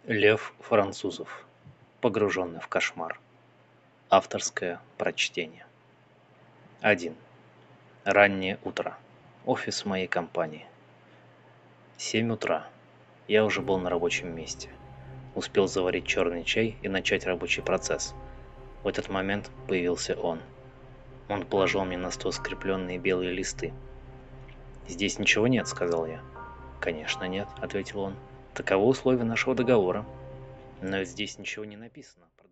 Лев Французов. Погруженный в кошмар. Авторское прочтение. 1. Раннее утро. Офис моей компании. 7 утра. Я уже был на рабочем месте. Успел заварить черный чай и начать рабочий процесс. В этот момент появился он. Он положил мне на стол скрепленные белые листы. «Здесь ничего нет», — сказал я. «Конечно нет», — ответил он. «Таковы условия нашего договора». «Но ведь здесь ничего не написано»,